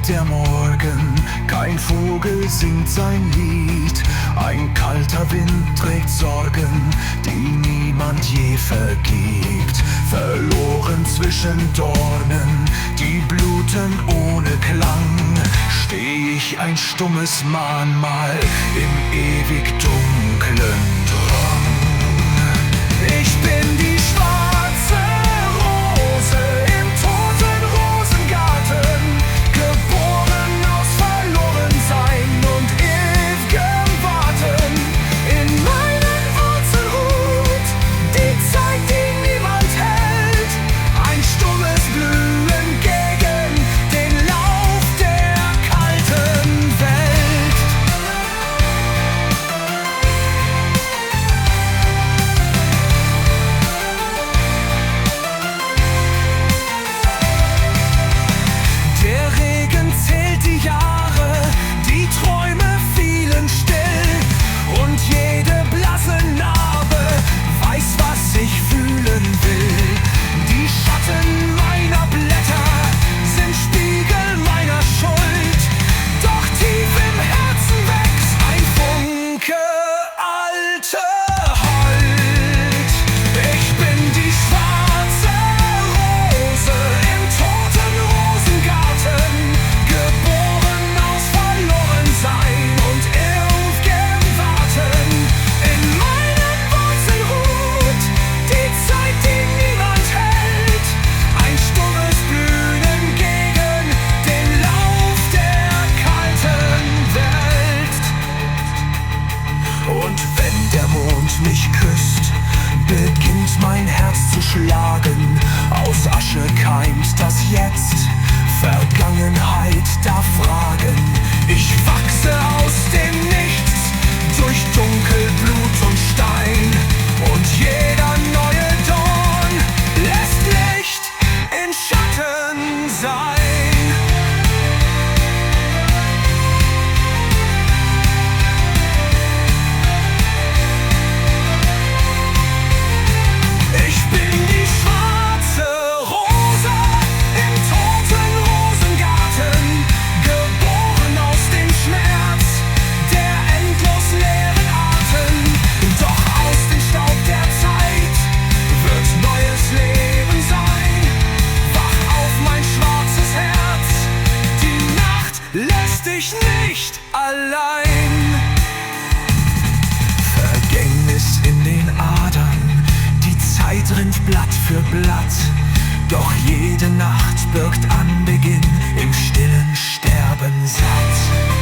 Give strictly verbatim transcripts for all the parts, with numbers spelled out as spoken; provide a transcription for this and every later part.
der Morgen, kein Vogel singt sein Lied. Ein kalter Wind trägt Sorgen, die niemand je vergibt. Verloren zwischen Dornen, die bluten ohne Klang, steh ich ein stummes Mahnmal im ewig dunklen Drang. Ich bin die schwarze Rose im toten Rosengarten, geboren aus Verlorensein und ew'gem Warten. In meinen Wurzeln ruht die Zeit, die niemand hält, ein stummes Blühen gegen den Lauf der kalten Welt. Der Regen zählt die Jahre, die Träume fielen still, und jede blasse Narbe weiß, was ich fühlen will. Die Schatten meiner Blätter sind Spiegel meiner Schuld, doch tief im Herzen wächst ein Funke alte Hold. Ich bin die schwarze Rose im toten Rosengarten, geboren aus Verlorensein und ew'gem Warten. In meinen Wurzeln ruht die Zeit, die niemand hält, ein stummes Blühen gegen den Lauf der kalten Welt. Und wenn der Mond mich küsst, beginnt mein Herz zu schlagen. Aus Asche keimt das Jetzt, Vergangenheit darf fragen. Ich wachse aus dem Nichts, durch Dunkel, Blut und Stein, und jeder neue Dorn lässt Licht in Schatten sein. Ich bin die schwarze Rose im toten Rosengarten, geboren aus dem Schmerz der endlos leeren Arten. Doch aus dem Staub der Zeit wird neues Leben sein. Wach auf, mein schwarzes Herz, die Nacht lässt dich nicht allein. Vergängnis in den Adern, die Zeit rinnt Blatt für Blatt, doch jede Nacht birgt Anbeginn im stillen Sterben satt.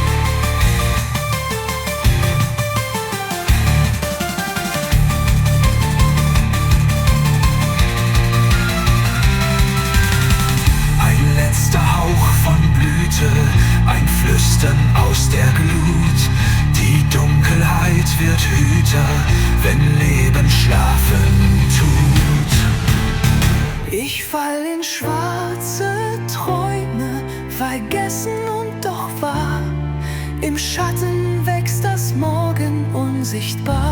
Ein letzter Hauch von Blüte, ein Flüstern aus der Glut. Die Dunkelheit wird Hüter, wenn Leben schlafen tut. Ich fall in schwarze Träume, vergessen und doch wahr. Im Schatten wächst das Morgen unsichtbar.